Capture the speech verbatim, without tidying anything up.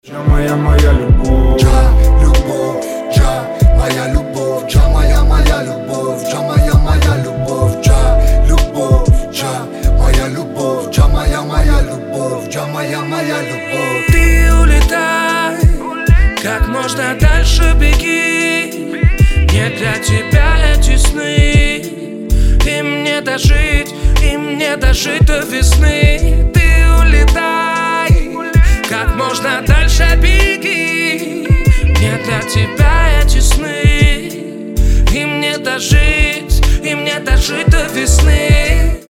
Джа, моя, моя любовь. Джа, любовь, Джа, моя любовь. Джа, моя, моя любовь. Джа, моя, моя любовь. Джа, любовь, Джа, моя любовь. Джа, моя, моя любовь. Джа, моя, моя любовь. Ты улетай, как можно дальше беги. Не для тебя эти сны. Им не дожить, им не дожить до весны. Ты улетай, как можно дальше беги. Не для тебя эти сны. Им не дожить, им не дожить до весны.